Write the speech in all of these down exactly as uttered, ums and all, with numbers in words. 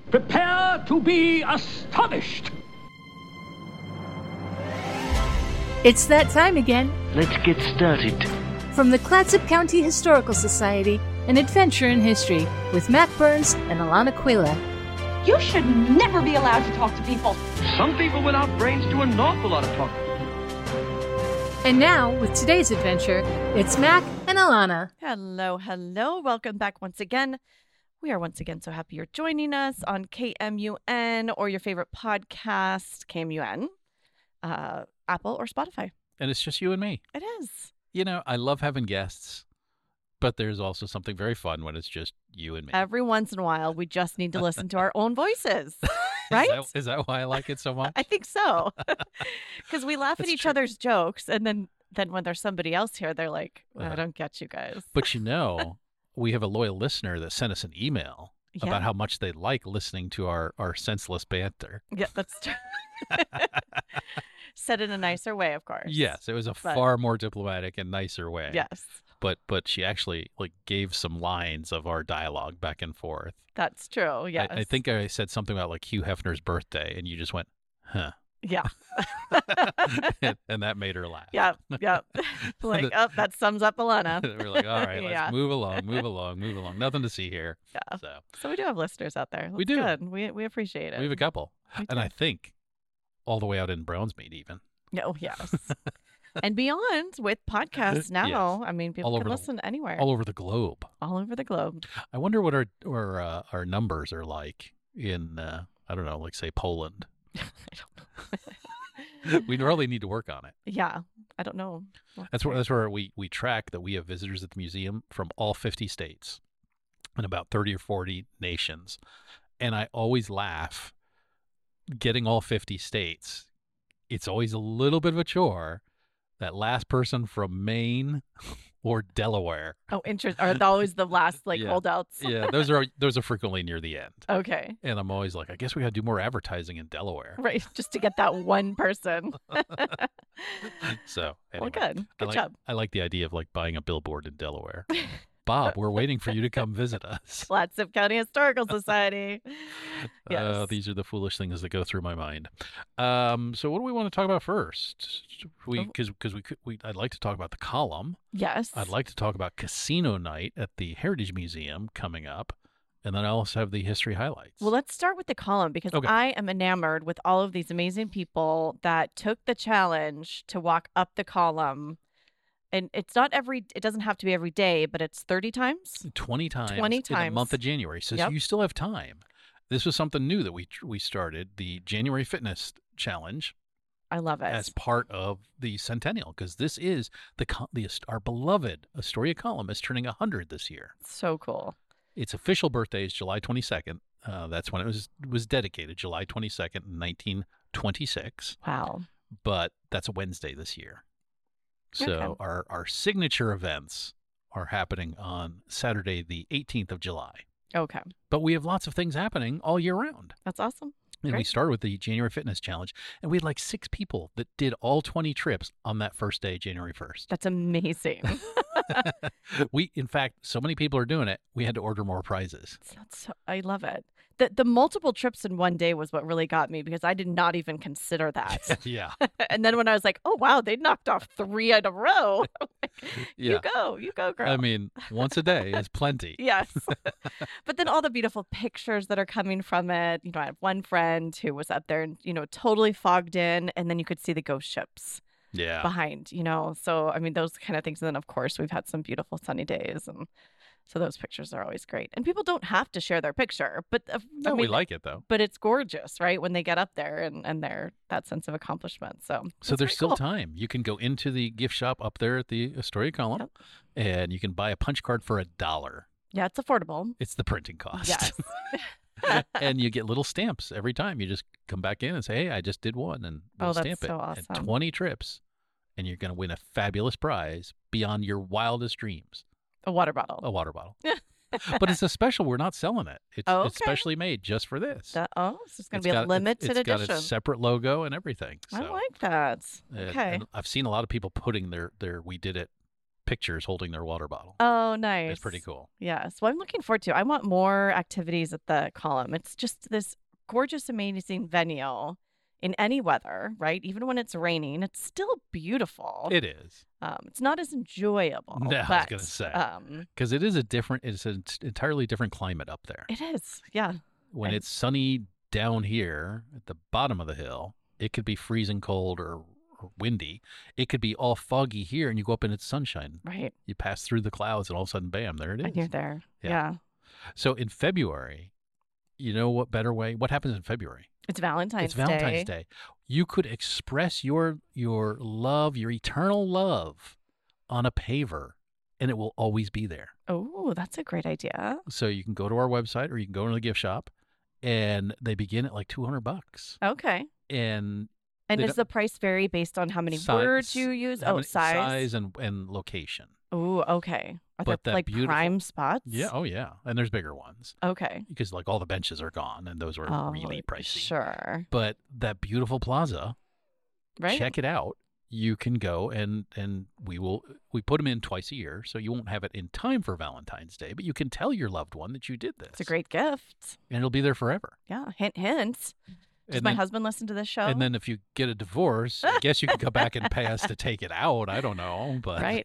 Prepare to be astonished. It's that time again. Let's get started. From the Clatsop County Historical Society, an adventure in history with Matt Burns and Alana Quila. You should never be allowed to talk to people. Some people without brains do an awful lot of talking. And now, with today's adventure, it's Mac and Alana. Hello, hello. Welcome back once again. We are once again so happy you're joining us on K M U N or your favorite podcast, K M U N, uh, Apple or Spotify. And it's just you and me. It is. You know, I love having guests, but there's also something very fun when it's just you and me. Every once in a while, we just need to listen to our own voices, right? Is that, is that why I like it so much? I think so. Because we laugh That's at each true. other's jokes, and then, then when there's somebody else here, they're like, I Uh-huh. don't get you guys. But you know, we have a loyal listener that sent us an email Yeah. about how much they like listening to our, our senseless banter. Yeah, that's true. Said in a nicer way, of course. Yes, it was a But- far more diplomatic and nicer way. Yes, But but she actually like gave some lines of our dialogue back and forth. that's true. Yes. I, I think I said something about like Hugh Hefner's birthday, and you just went, huh. Yeah. and, and that made her laugh. Yeah. Yeah. Like, oh, that sums up Alana. We're like, all right, let's Yeah. move along, move along, move along. Nothing to see here. Yeah. So So we do have listeners out there. We That's do. Good. We we appreciate it. we have a couple. We And do. I think all the way out in Brownsmead even. Oh, yes. And beyond with podcasts now. Yes. I mean, people All can over the- listen anywhere. All over the globe. all over the globe. I wonder what our our, uh, our numbers are like in, uh, I don't know, like say Poland. I don't know. We really need to work on it. Yeah. I don't know. That's where that's where we, we track that we have visitors at the museum from all fifty states and about thirty or forty nations. And I always laugh getting all fifty states. It's always a little bit of a chore. That last person from Maine or Delaware. Oh, interest. Are always the last like Yeah. holdouts? Yeah, those are those are frequently near the end. Okay. And I'm always like, I guess we got to do more advertising in Delaware. Right. Just to get that one person. So anyway, Well, good. I Good like, job. I like the idea of like buying a billboard in Delaware. Bob, we're waiting for you to come visit us. Clatsop County Historical Society. Yes. Uh, these are the foolish things that go through my mind. Um, so what do we want to talk about first? We Oh. because because we could we I'd like to talk about the column. Yes. I'd like to talk about casino night at the Heritage Museum coming up, and then I also have the history highlights. Well, let's start with the column because Okay. I am enamored with all of these amazing people that took the challenge to walk up the column. And it's not every, it doesn't have to be every day, but it's thirty times. twenty times twenty in the month times. of January. So Yep. you still have time. This was something new that we we started, the January Fitness Challenge, I love it. as part of the centennial, because this is the co- the our beloved Astoria column is turning one hundred this year. So cool. Its official birthday is July twenty-second. Uh, that's when it was was dedicated, July twenty-second, nineteen twenty-six. Wow. But that's a Wednesday this year. So Okay. our, our signature events are happening on Saturday, the eighteenth of July. Okay. But we have lots of things happening all year round. That's awesome. And we Great. started with the January Fitness Challenge, and we had like six people that did all twenty trips on that first day, January first. That's amazing. We, in fact, so many people are doing it, we had to order more prizes. That's so, I love it. The, the multiple trips in one day was what really got me because I did not even consider that. Yeah. And then when I was like, oh, wow, they knocked off three in a row. I'm like, Yeah. You go, you go, girl. I mean, once a day is plenty. Yes. But then all the beautiful pictures that are coming from it. You know, I have one friend who was up there and, you know, totally fogged in, and then you could see the ghost ships Yeah. behind, you know. So, I mean, those kind of things. And then, of course, we've had some beautiful sunny days. And so those pictures are always great. And people don't have to share their picture, but uh, No, I we mean, like it, though. but it's gorgeous, right? When they get up there and, and they're that sense of accomplishment. So, So it's there's very still cool. time. You can go into the gift shop up there at the Astoria column, and you can buy a punch card for a dollar. Yeah, it's affordable. It's the printing cost. Yes. And you get little stamps every time. You just come back in and say, hey, I just did one, and we'll Oh, that's stamp it. so And awesome. twenty trips, and you're going to win a fabulous prize beyond your wildest dreams, A water bottle. a water bottle. But it's a special. We're not selling it. It's, Oh, it's okay. specially made just for this. That, oh, so it's going It's to be got- a it's- limited it's got edition. its separate logo and everything. So. I like that. And- Okay. and I've seen a lot of people putting their, their we did it pictures holding their water bottle. Oh, nice. It's pretty cool. Yes. Well, I'm looking forward to. I want more activities at the Column. It's just this gorgeous, amazing venue in any weather, right? Even when it's raining, it's still beautiful. It is. Um, it's not as enjoyable. No, I was but, gonna say. Um, Because it is a different, it's an entirely different climate up there. it is. Yeah. When and- it's sunny down here at the bottom of the hill, it could be freezing cold or, or windy. It could be all foggy here, and you go up and it's sunshine. Right. You pass through the clouds, and all of a sudden, bam, there it is. And you're there. Yeah. Yeah. So in February, you know what better way? What happens in February? It's Valentine's It's Valentine's Day. Day. You could express your your love, your eternal love, on a paver, and it will always be there. Oh, that's a great idea. So you can go to our website, or you can go to the gift shop, and they begin at like two hundred bucks. Okay. And And They does don't- the price vary based on how many Size- words you use? how Oh, many- size. size and and location. Oh, okay. Are But there that like beautiful- prime spots? Yeah, oh yeah, and there's bigger ones Okay. because like all the benches are gone, and those were Oh, really pricey. Sure. But that beautiful plaza, Right. check it out. You can go and and we will we put them in twice a year, so you won't have it in time for Valentine's Day, but you can tell your loved one that you did this. It's a great gift. and it'll be there forever. Yeah. Hint, hint. Does And my then, husband listen to this show? and then if you get a divorce, I guess you can come back and pay us to take it out. I don't know, but Right.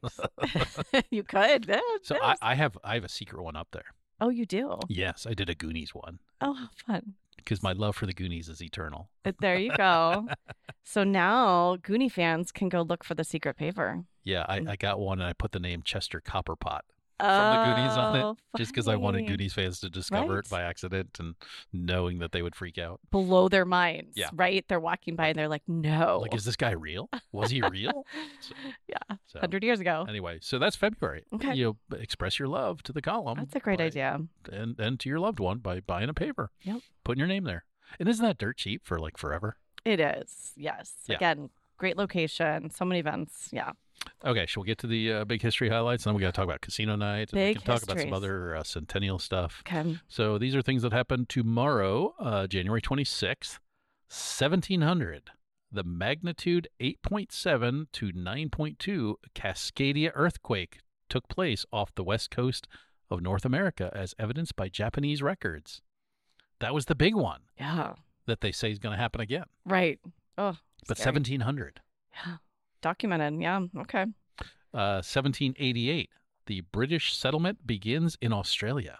you could. Yeah, so yes. I, I have I have a secret one up there. Oh, you do? Yes, I did a Goonies one Oh, how fun. because my love for the Goonies is eternal. Uh, There you go. So now Goonie fans can go look for the secret paver. Yeah, I, I got one and I put the name Chester Copperpot From the Goonies on it, Oh, just because I wanted funny. Goonies fans to discover Right. it by accident and knowing that they would freak out. Blow their minds, Yeah. right? They're walking by and they're like, no. Like, is this guy real? Was he real? So, yeah, so, one hundred years ago. anyway, so that's February. Okay. You know, express your love to the column. That's a great by- idea. And, and to your loved one by buying a paper. Yep. Putting your name there. And isn't that dirt cheap for like forever? It is. Yes. Yeah. Again, great location. So many events. Yeah. Okay, shall we get to the uh, big history highlights? And then we got to talk about casino nights. And we Big can talk about some histories. other uh, centennial stuff. Okay. So these are things that happened tomorrow, uh, January twenty-sixth, seventeen hundred. The magnitude eight point seven to nine point two Cascadia earthquake took place off the west coast of North America as evidenced by Japanese records. That was the big one Yeah. that they say is going to happen again. Right. Oh, But scary. seventeen hundred. Yeah. Documented. Yeah. Okay. Uh, seventeen eighty-eight. The British settlement begins in Australia.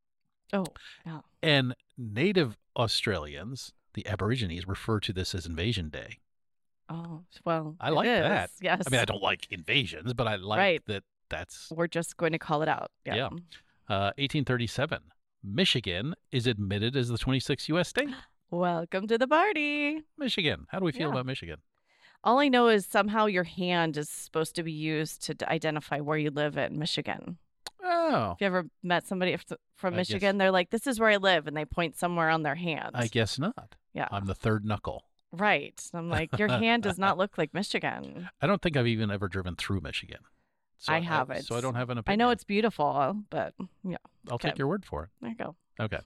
Oh, yeah. And native Australians, the Aborigines, refer to this as Invasion Day. Oh, well. I it like is. that. Yes. I mean, I don't like invasions, but I like Right. that that's We're just going to call it out. Yeah. Yeah. uh, eighteen thirty-seven. Michigan is admitted as the twenty-sixth U S state. Welcome to the party. Michigan. How do we feel Yeah. about Michigan? All I know is somehow your hand is supposed to be used to d- identify where you live in Michigan. Oh, If you ever met somebody f- from I guess- Michigan, they're like, this is where I live, and they point somewhere on their hand. I guess not. Yeah. I'm the third knuckle. Right. I'm like, your hand does not look like Michigan. I don't think I've even ever driven through Michigan. So I haven't. So I don't have an I opinion. know it's beautiful, but yeah, I'll take okay. your word for it. there you go. Okay.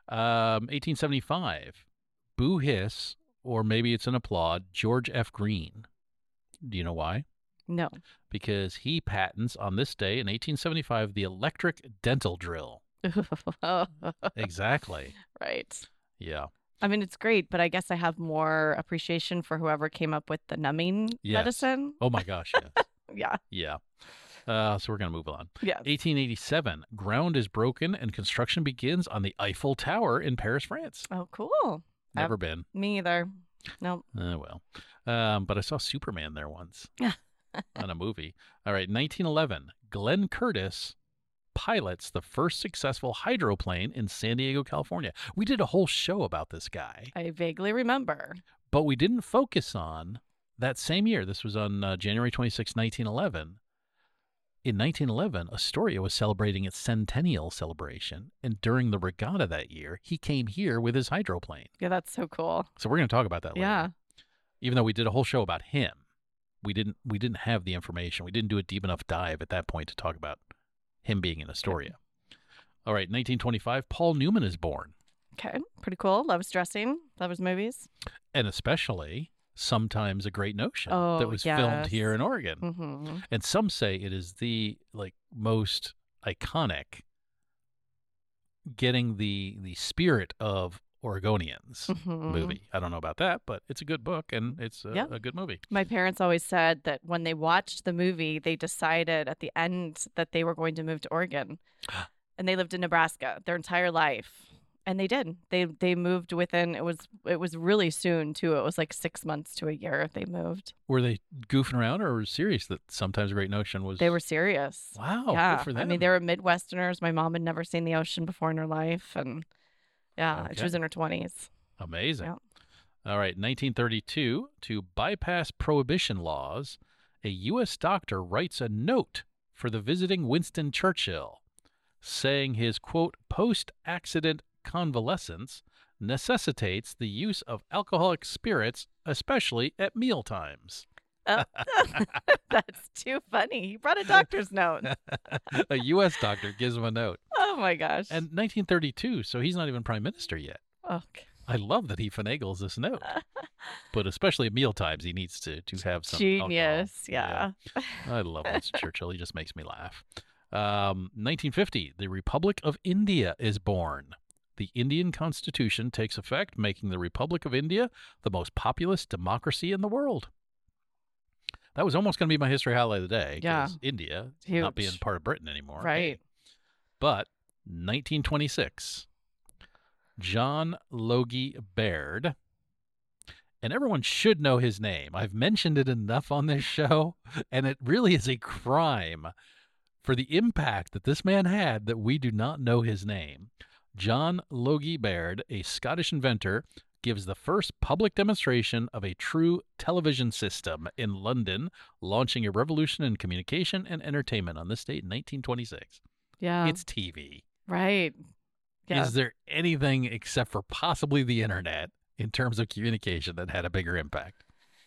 um, eighteen seventy-five. Boo hiss, or maybe it's an applaud, George F. Green. Do you know why? No. Because he patents on this day in eighteen seventy-five the electric dental drill. Exactly. Right. Yeah. I mean, it's great, but I guess I have more appreciation for whoever came up with the numbing Yes. medicine. Oh my gosh, yes. Yeah. Yeah. Uh, so we're going to move on. Yeah. eighteen eighty-seven, ground is broken and construction begins on the Eiffel Tower in Paris, France. Oh, cool. Never I've- been. Me either. No. Oh, well. Um, but I saw Superman there once on a movie. All right, nineteen eleven, Glenn Curtis pilots the first successful hydroplane in San Diego, California. We did a whole show about this guy, I vaguely remember. but we didn't focus on that same year. This was on uh, January twenty-sixth, nineteen eleven. In nineteen eleven, Astoria was celebrating its centennial celebration, and during the regatta that year, he came here with his hydroplane. Yeah, that's so cool. So we're going to talk about that later. Yeah. Even though we did a whole show about him, we didn't we didn't have the information. We didn't do a deep enough dive at that point to talk about him being in Astoria. All right, nineteen twenty-five, Paul Newman is born, Okay. Pretty cool. Loves dressing. Loves movies. and especially Sometimes a Great Notion Oh, that was filmed yes. here in Oregon. Mm-hmm. And some say it is the like most iconic, getting the the spirit of Oregonians Mhm. movie. I don't know about that, but it's a good book and it's a, Yeah. a good movie. My parents always said that when they watched the movie, they decided at the end that they were going to move to Oregon. And they lived in Nebraska their entire life. And they did. They they moved within it was it was really soon too. It was like six months to a year they moved. Were they goofing around or were serious that sometimes a Great Notion was? They were serious. Wow, yeah. good for them. I mean, they were Midwesterners. My mom had never seen the ocean before in her life, and yeah, she Okay. was in her twenties. Amazing. Yeah. All right, nineteen thirty-two, to bypass prohibition laws, a U S doctor writes a note for the visiting Winston Churchill, saying his, quote, post-accident convalescence necessitates the use of alcoholic spirits, especially at mealtimes. Oh, that's too funny. He brought a doctor's note. A U S doctor gives him a note. Oh my gosh. And nineteen thirty-two, so he's not even prime minister yet. okay. I love that he finagles this note. But especially at mealtimes, he needs to, to have some alcohol. Genius. Yeah. I love Winston Churchill. He just makes me laugh. Um, nineteen fifty, the Republic of India is born. The Indian Constitution takes effect, making the Republic of India the most populous democracy in the world. That was almost going to be my history highlight of the day. Yeah. 'Cause India Huge. not being part of Britain anymore. Right. But nineteen twenty-six, John Logie Baird, and everyone should know his name. I've mentioned it enough on this show, and it really is a crime for the impact that this man had that we do not know his name. John Logie Baird, a Scottish inventor, gives the first public demonstration of a true television system in London, launching a revolution in communication and entertainment on this date in nineteen twenty-six. Yeah. It's T V. right. Yeah. Is there anything except for possibly the internet in terms of communication that had a bigger impact?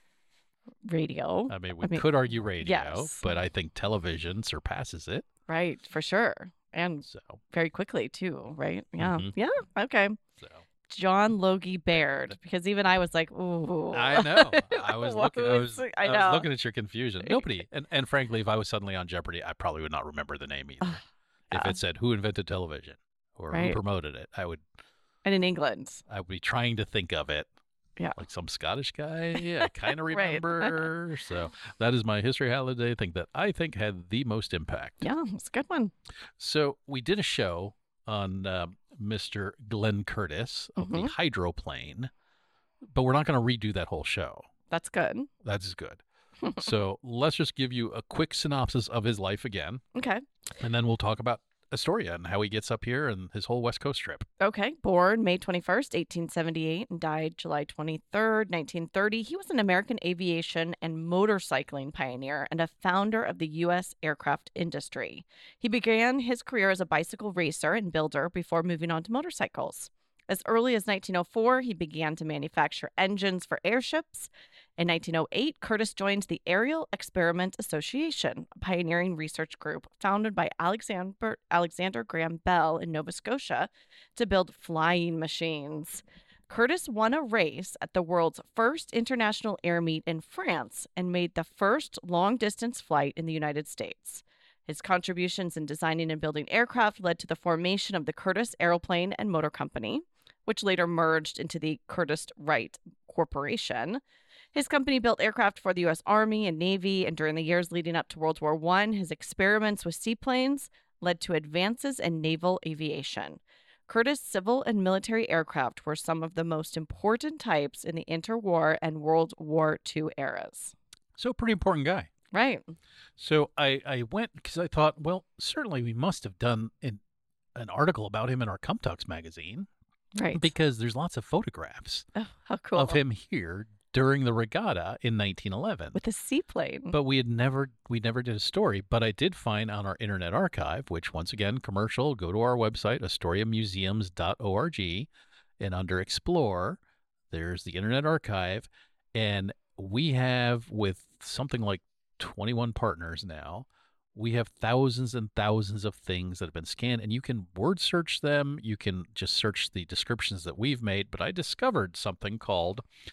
Radio. I mean, we I mean, could argue radio, yes. but I think television surpasses it. Right. For sure. And So, very quickly too. Right. Yeah. Mhm. Yeah. Okay. so John Logie Baird, because even I was like, ooh. I know. I was What looking. I was, I I know. was looking at your confusion. Nobody, and, and frankly, if I was suddenly on Jeopardy, I probably would not remember the name either. If yeah. it said who invented television or Right. who promoted it, I would. And in England. I would be trying to think of it. Yeah. Like some Scottish guy. Yeah, I kind of Right. remember. So that is my history holiday thing that I think had the most impact. Yeah, it's a good one. So we did a show on uh, Mister Glenn Curtis of Mhm. the hydroplane, but we're not going to redo that whole show. That's good. That's good. So let's just give you a quick synopsis of his life again, Okay. and then we'll talk about Astoria and how he gets up here and his whole West Coast trip. Okay. Born May twenty-first, eighteen seventy-eight, and died July twenty-third, nineteen thirty. He was an American aviation and motorcycling pioneer and a founder of the U S aircraft industry. He began his career as a bicycle racer and builder before moving on to motorcycles. As early as nineteen oh four, he began to manufacture engines for airships. In nineteen oh eight, Curtis joined the Aerial Experiment Association, a pioneering research group founded by Alexander, Alexander Graham Bell in Nova Scotia to build flying machines. Curtis won a race at the world's first international air meet in France and made the first long-distance flight in the United States. His contributions in designing and building aircraft led to the formation of the Curtis Aeroplane and Motor Company, which later merged into the Curtiss-Wright Corporation. His company built aircraft for the U S Army and Navy, and during the years leading up to World War One, his experiments with seaplanes led to advances in naval aviation. Curtiss civil and military aircraft were some of the most important types in the interwar and World War Two eras. So pretty important guy. Right. So I, I went because I thought, well, certainly we must have done an, an article about him in our Cumtux magazine. Right. Because there's lots of photographs Oh, how cool. of him here during the regatta in nineteen eleven. With a seaplane. But we had never we never did a story. But I did find on our Internet Archive, which once again, commercial, go to our website, astoria museums dot org, and under Explore, there's the Internet Archive. And we have, with something like twenty-one partners now, we have thousands and thousands of things that have been scanned, and you can word search them. You can just search the descriptions that we've made. But I discovered something called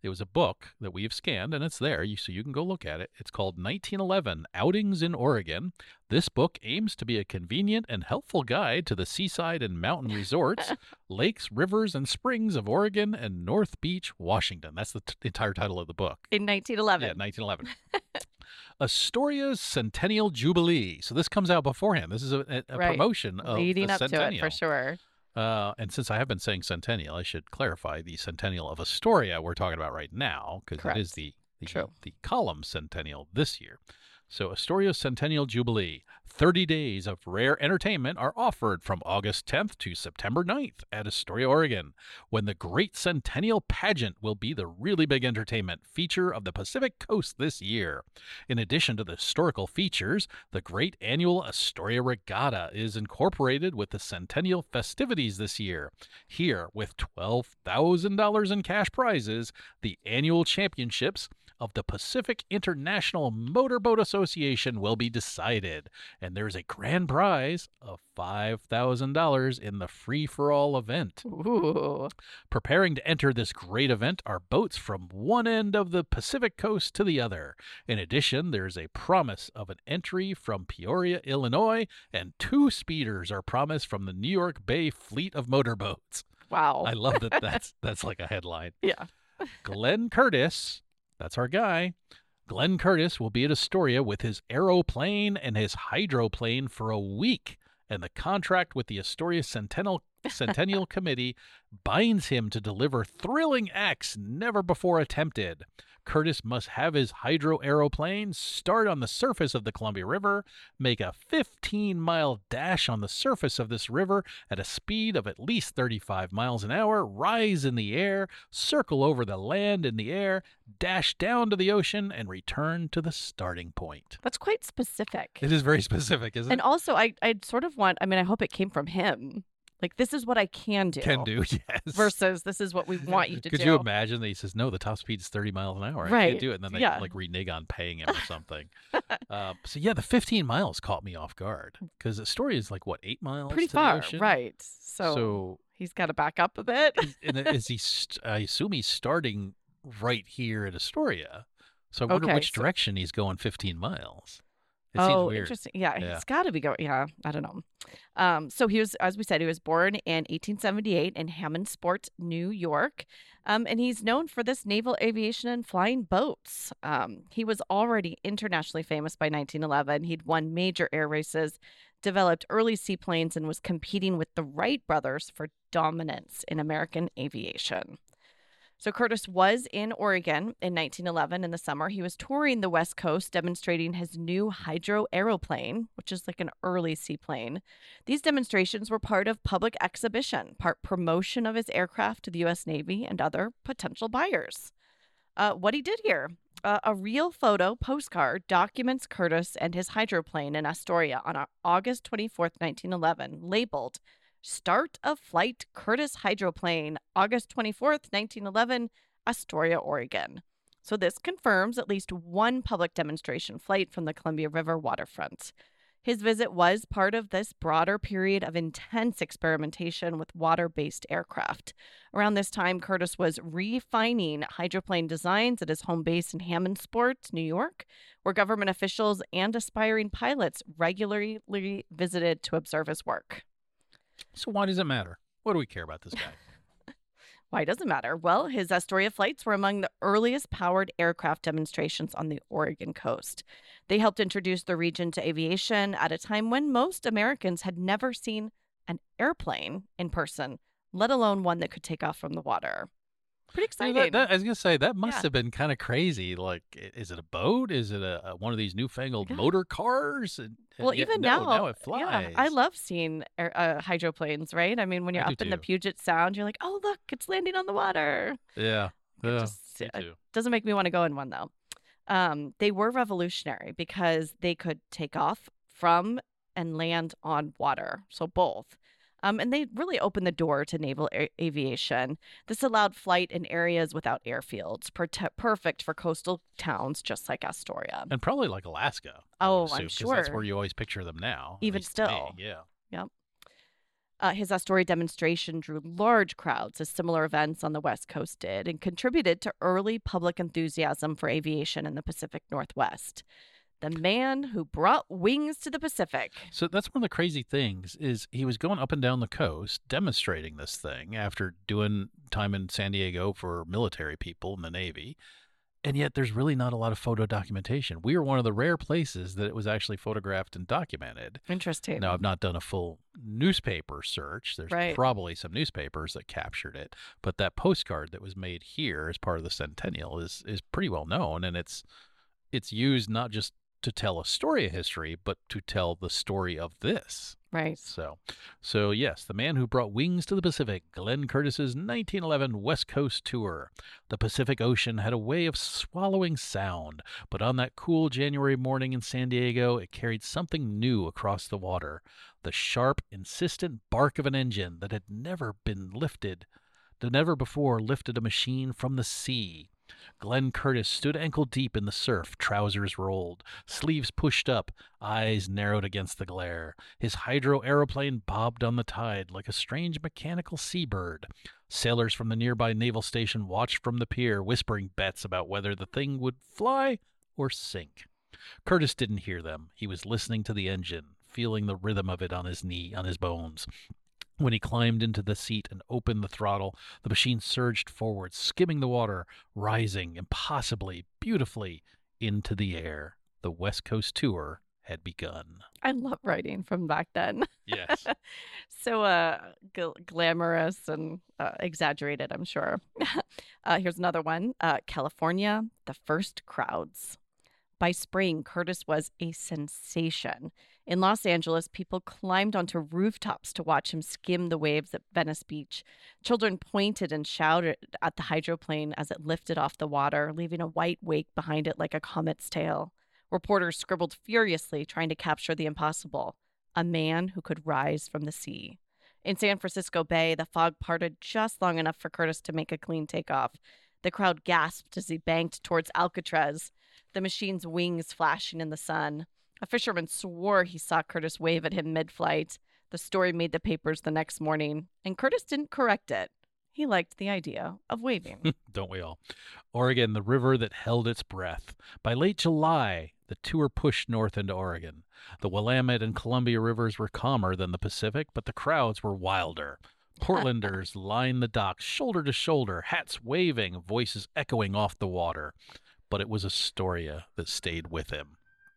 It was a book that we have scanned, and it's there, you, so you can go look at it. It's called nineteen eleven Outings in Oregon. This book aims to be a convenient and helpful guide to the seaside and mountain resorts, lakes, rivers, and springs of Oregon and North Beach, Washington. That's the t- entire title of the book. In nineteen eleven. Yeah, nineteen eleven. Astoria's Centennial Jubilee. So this comes out beforehand. This is a, a, a Right. promotion of Leading the up to centennial. it for sure. Uh, and since I have been saying centennial, I should clarify the centennial of Astoria we're talking about right now, because it is Correct. the the, True. the column centennial this year. So Astoria's Centennial Jubilee. thirty days of rare entertainment are offered from August tenth to September ninth at Astoria, Oregon, when the Great Centennial Pageant will be the really big entertainment feature of the Pacific Coast this year. In addition to the historical features, the great annual Astoria Regatta is incorporated with the Centennial festivities this year. Here, with twelve thousand dollars in cash prizes, the annual championships of the Pacific International Motorboat Association will be decided, and there's a grand prize of five thousand dollars in the free-for-all event. Ooh. Preparing to enter this great event are boats from one end of the Pacific coast to the other. In addition, there's a promise of an entry from Peoria, Illinois, and two speeders are promised from the New York Bay fleet of motorboats. Wow. I love that that's, that's like a headline. Yeah. Glenn Curtis, that's our guy. Glenn Curtis will be at Astoria with his aeroplane and his hydroplane for a week, and the contract with the Astoria Centennial, Centennial Committee binds him to deliver thrilling acts never before attempted. Curtis must have his hydro aeroplane start on the surface of the Columbia River, make a fifteen-mile dash on the surface of this river at a speed of at least thirty-five miles an hour, rise in the air, circle over the land in the air, dash down to the ocean, and return to the starting point. That's quite specific. It is very specific, isn't And it? also, I I'd sort of want, I mean, I hope it came from him. Like, this is what I can do. Can do, yes. Versus this is what we want you to Could do. you imagine that he says, no, the top speed is thirty miles an hour. I Right. can't do it. And then they Yeah. like renege on paying him or something. uh, so, yeah, the fifteen miles caught me off guard because Astoria is like, what, eight miles Pretty to far, the ocean? right. So, So, he's got to back up a bit. is, and is he, st- I assume he's starting right here at Astoria. So I wonder Okay, which so- direction he's going fifteen miles. It oh, seems weird. interesting. Yeah, Yeah. he's got to be going. Yeah, I don't know. Um, so he was, as we said, he was born in eighteen seventy-eight in Hammondsport, New York, um, and he's known for this naval aviation and flying boats. Um, he was already internationally famous by nineteen eleven. He'd won major air races, developed early seaplanes, and was competing with the Wright brothers for dominance in American aviation. So Curtis was in Oregon in nineteen eleven in the summer. He was touring the West Coast, demonstrating his new hydro aeroplane, which is like an early seaplane. These demonstrations were part of public exhibition, part promotion of his aircraft to the U S Navy and other potential buyers. Uh, what he did here, uh, a real photo postcard documents Curtis and his hydroplane in Astoria on August twenty-fourth, nineteen eleven, labeled Start of Flight Curtis Hydroplane, August twenty-fourth, nineteen eleven, Astoria, Oregon. So this confirms at least one public demonstration flight from the Columbia River waterfront. His visit was part of this broader period of intense experimentation with water-based aircraft. Around this time, Curtis was refining hydroplane designs at his home base in Hammondsport, New York, where government officials and aspiring pilots regularly visited to observe his work. So why does it matter? What do we care about this guy? Why does it matter? Well, his Astoria flights were among the earliest powered aircraft demonstrations on the Oregon coast. They helped introduce the region to aviation at a time when most Americans had never seen an airplane in person, let alone one that could take off from the water. Pretty You know, exciting. that- that- I was gonna say that must Yeah. have been kind of crazy. Like, i- is it a boat? Is it a, a one of these newfangled Yeah. motor cars? And, and Well, yet- even no, now, now it flies. yeah, I love seeing air, uh, hydroplanes, right? I mean, when you're I do up in the too. Puget Sound, you're like, oh, look, it's landing on the water. Yeah, It yeah, just- me uh, too. Doesn't make me want to go in one, though. Um, they were revolutionary because they could take off from and land on water, so both. Um, and they really opened the door to naval a- aviation. This allowed flight in areas without airfields, per- perfect for coastal towns just like Astoria. And probably like Alaska. I would Oh, I'm assume, 'cause that's sure. where you always picture them now. at Even least to me, still. yeah. Uh, his Astoria demonstration drew large crowds, as similar events on the West Coast did, and contributed to early public enthusiasm for aviation in the Pacific Northwest. The man who brought wings to the Pacific. So that's one of the crazy things is he was going up and down the coast demonstrating this thing after doing time in San Diego for military people in the Navy. And yet there's really not a lot of photo documentation. We are one of the rare places that it was actually photographed and documented. Interesting. Now, I've not done a full newspaper search. There's Right. probably some newspapers that captured it. But that postcard that was made here as part of the Centennial is is pretty well known. And it's it's used not just to tell a story of history, but to tell the story of this. Right. So, so yes, the man who brought wings to the Pacific, Glenn Curtis's nineteen eleven West Coast tour. The Pacific Ocean had a way of swallowing sound, but on that cool January morning in San Diego, it carried something new across the water. The sharp, insistent bark of an engine that had never been lifted, that never before lifted a machine from the sea. Glenn Curtis stood ankle deep in the surf, trousers rolled, sleeves pushed up, eyes narrowed against the glare. His hydro aeroplane bobbed on the tide like a strange mechanical seabird. Sailors from the nearby naval station watched from the pier, whispering bets about whether the thing would fly or sink. Curtis didn't hear them. He was listening to the engine, feeling the rhythm of it on his knee, on his bones. When he climbed into the seat and opened the throttle, the machine surged forward, skimming the water, rising impossibly, beautifully into the air. The West Coast tour had begun. I love writing from back then. Yes. So uh, gl- glamorous and uh, exaggerated, I'm sure. uh, here's another one. Uh, California, the first crowds. By spring, Curtis was a sensation. In Los Angeles, people climbed onto rooftops to watch him skim the waves at Venice Beach. Children pointed and shouted at the hydroplane as it lifted off the water, leaving a white wake behind it like a comet's tail. Reporters scribbled furiously, trying to capture the impossible, a man who could rise from the sea. In San Francisco Bay, the fog parted just long enough for Curtis to make a clean takeoff. The crowd gasped as he banked towards Alcatraz, the machine's wings flashing in the sun. A fisherman swore he saw Curtis wave at him mid-flight. The story made the papers the next morning, and Curtis didn't correct it. He liked the idea of waving. Don't we all? Oregon, the river that held its breath. By late July, the tour pushed north into Oregon. The Willamette and Columbia rivers were calmer than the Pacific, but the crowds were wilder. Portlanders lined the docks, shoulder to shoulder, hats waving, voices echoing off the water. But it was Astoria that stayed with him.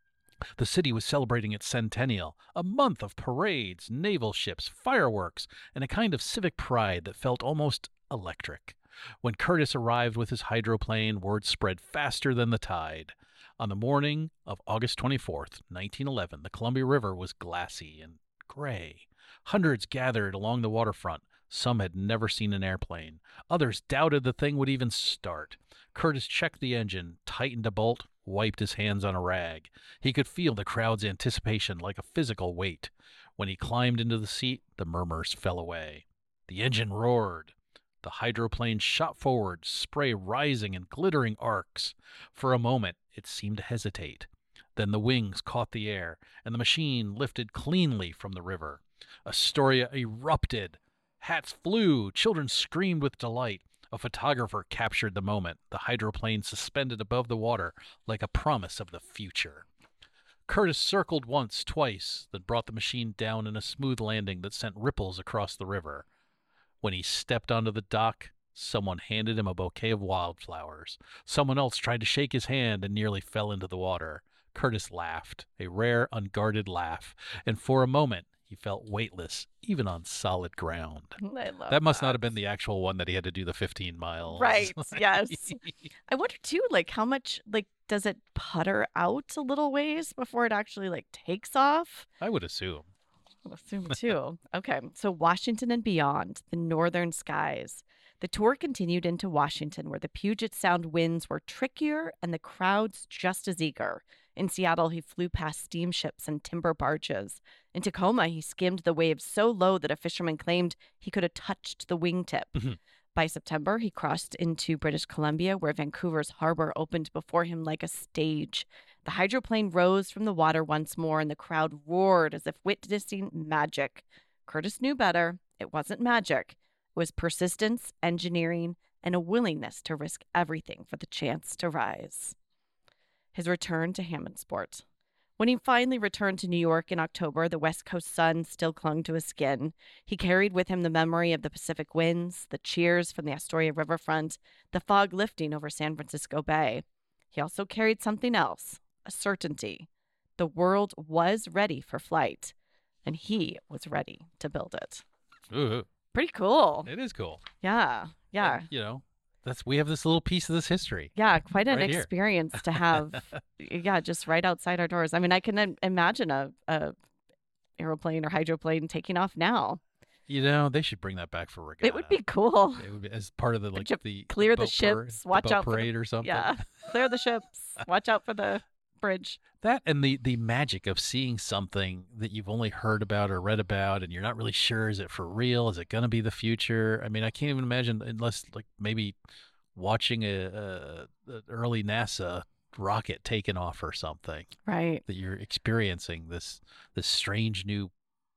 The city was celebrating its centennial, a month of parades, naval ships, fireworks, and a kind of civic pride that felt almost electric. When Curtis arrived with his hydroplane, word spread faster than the tide. On the morning of August twenty-fourth, nineteen eleven, the Columbia River was glassy and gray. Hundreds gathered along the waterfront. Some had never seen an airplane. Others doubted the thing would even start. Curtis checked the engine, tightened a bolt, wiped his hands on a rag. He could feel the crowd's anticipation like a physical weight. When he climbed into the seat, the murmurs fell away. The engine roared. The hydroplane shot forward, spray rising in glittering arcs. For a moment, it seemed to hesitate. Then the wings caught the air, and the machine lifted cleanly from the river. Astoria erupted. Hats flew. Children screamed with delight. A photographer captured the moment, the hydroplane suspended above the water like a promise of the future. Curtis circled once, twice, then brought the machine down in a smooth landing that sent ripples across the river. When he stepped onto the dock, someone handed him a bouquet of wildflowers. Someone else tried to shake his hand and nearly fell into the water. Curtis laughed, a rare, unguarded laugh, and for a moment he felt weightless, even on solid ground. I love That must that. not have been the actual one that he had to do the fifteen miles. Right, yes. I wonder too, like how much, like, does it putter out a little ways before it actually like takes off? I would assume. I would assume too. Okay, so Washington and beyond, the northern skies. The tour continued into Washington, where the Puget Sound winds were trickier and the crowds just as eager. In Seattle, he flew past steamships and timber barges. In Tacoma, he skimmed the waves so low that a fisherman claimed he could have touched the wingtip. Mhm. By September, he crossed into British Columbia, where Vancouver's harbor opened before him like a stage. The hydroplane rose from the water once more, and the crowd roared as if witnessing magic. Curtis knew better. It wasn't magic. It was persistence, engineering, and a willingness to risk everything for the chance to rise. His return to Hammondsport. When he finally returned to New York in October, the West Coast sun still clung to his skin. He carried with him the memory of the Pacific winds, the cheers from the Astoria riverfront, the fog lifting over San Francisco Bay. He also carried something else, a certainty. The world was ready for flight, and he was ready to build it. Ooh, Pretty cool. it is cool. Yeah, yeah. And, you know, that's we have this little piece of this history. Yeah, quite an Right here. experience to have. Yeah, just right outside our doors. I mean, I can im- imagine a, a aeroplane or hydroplane taking off now. You know, they should bring that back for regatta. It would be cool. It would be as part of the like Ju- the clear the boat parade- ships, the watch boat out for the- parade or something. Yeah, clear the ships. Watch out for the bridge. That and the the magic of seeing something that you've only heard about or read about, and you're not really sure, is it for real? Is it going to be the future? I mean, I can't even imagine unless like maybe watching a, a, a early NASA rocket taking off or something, Right. that you're experiencing this this strange new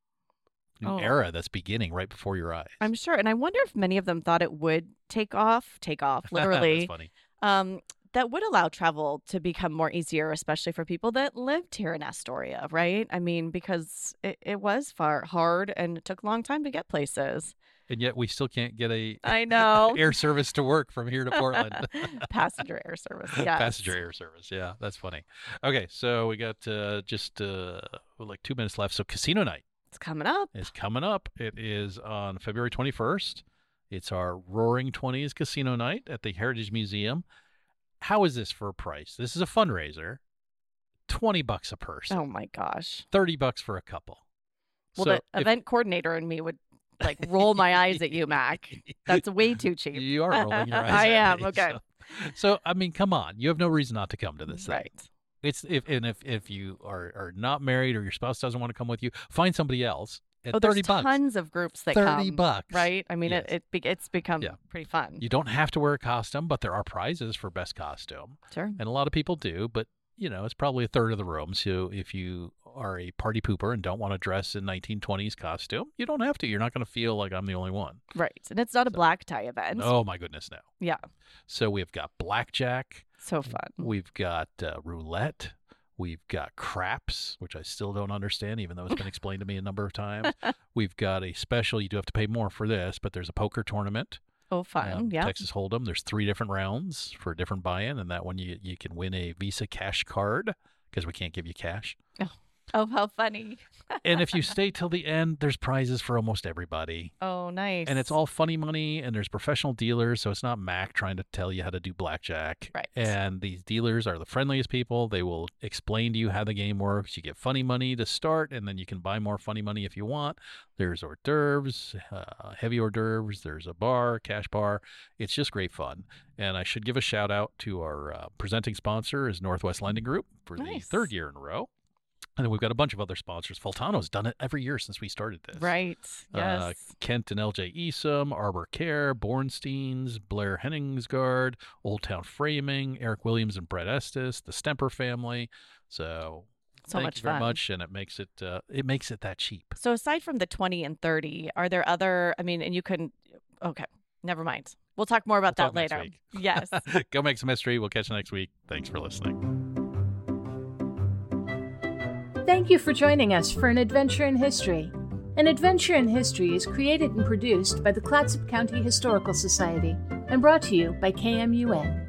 new Oh. era that's beginning right before your eyes. I'm sure. And I wonder if many of them thought it would take off, take off, literally. That's funny. um, that would allow travel to become more easier, especially for people that lived here in Astoria, right? I mean, because it, it was far hard and it took a long time to get places. And yet we still can't get a I know. air service to work from here to Portland. Passenger air service. Yeah. Passenger air service. Yeah, that's funny. Okay, so we got uh, just uh, like two minutes left. So Casino Night It's coming up. is coming up. It is on February twenty-first. It's our Roaring Twenties Casino Night at the Heritage Museum. How is this for a price? This is a fundraiser. twenty bucks a person. Oh my gosh. thirty bucks for a couple. Well, So the if- event coordinator and me would like roll my eyes at you, Mac. That's way too cheap. You are rolling your eyes. I at am. me, Okay. So, so, I mean, come on. You have no reason not to come to this thing. Right. It's if and if if you are, are not married or your spouse doesn't want to come with you, find somebody else at Oh, there's thirty bucks. tons of groups that thirty come. bucks. Right. I mean, Yes. it, it be- it's become Yeah. pretty fun. You don't have to wear a costume, but there are prizes for best costume, Sure. and a lot of people do. But you know, it's probably a third of the room. So if you are a party pooper and don't want to dress in nineteen twenties costume, you don't have to. You're not going to feel like I'm the only one. Right. And it's not a So- black tie event. Oh my goodness, no. Yeah. So we've got blackjack. So fun. We've got uh, roulette. We've got craps, which I still don't understand, even though it's been explained to me a number of times. We've got a special, you do have to pay more for this, but there's a poker tournament. Oh, fun. um, Yeah. Texas Hold'em. There's three different rounds for a different buy-in, and that one you, you can win a Visa cash card because we can't give you cash. Oh, how funny. And if you stay till the end, there's prizes for almost everybody. Oh, nice. And it's all funny money, and there's professional dealers, so it's not Mac trying to tell you how to do blackjack. Right. And these dealers are the friendliest people. They will explain to you how the game works. You get funny money to start, and then you can buy more funny money if you want. There's hors d'oeuvres, uh, heavy hors d'oeuvres. There's a bar, cash bar. It's just great fun. And I should give a shout out to our uh, presenting sponsor is Northwest Lending Group for Nice. the third year in a row. And then we've got a bunch of other sponsors. Fultano's done it every year since we started this. Right. Yes. Uh, Kent and L J Esom, Arbor Care, Bornsteins, Blair Henningsgard, Old Town Framing, Eric Williams and Brett Estes, the Stemper family. So, So thank much you very fun. much, and it makes it uh, it makes it that cheap. So aside from the twenty and thirty, are there other, I mean, and you couldn't, okay, never mind. We'll talk more about We'll that talk next later. Yes. Go make some history. We'll catch you next week. Thanks for listening. Thank you for joining us for An Adventure in History. An Adventure in History is created and produced by the Clatsop County Historical Society and brought to you by K M U N.